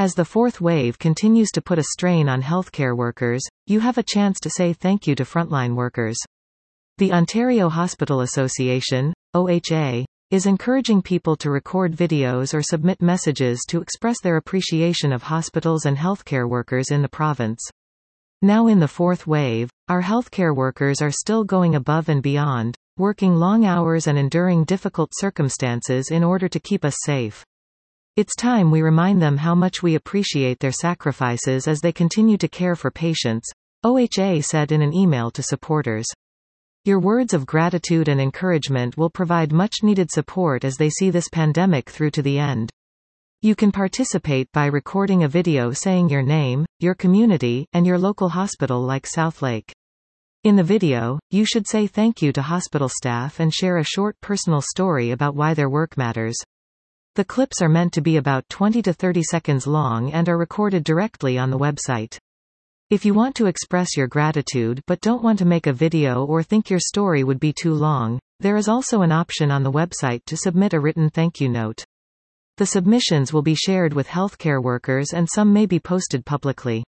As the fourth wave continues to put a strain on healthcare workers, you have a chance to say thank you to frontline workers. The Ontario Hospital Association, OHA, is encouraging people to record videos or submit messages to express their appreciation of hospitals and healthcare workers in the province. Now in the fourth wave, our healthcare workers are still going above and beyond, working long hours and enduring difficult circumstances in order to keep us safe. It's time we remind them how much we appreciate their sacrifices as they continue to care for patients, OHA said in an email to supporters. Your words of gratitude and encouragement will provide much-needed support as they see this pandemic through to the end. You can participate by recording a video saying your name, your community, and your local hospital like Southlake. In the video, you should say thank you to hospital staff and share a short personal story about why their work matters. The clips are meant to be about 20 to 30 seconds long and are recorded directly on the website. If you want to express your gratitude but don't want to make a video or think your story would be too long, there is also an option on the website to submit a written thank you note. The submissions will be shared with healthcare workers and some may be posted publicly.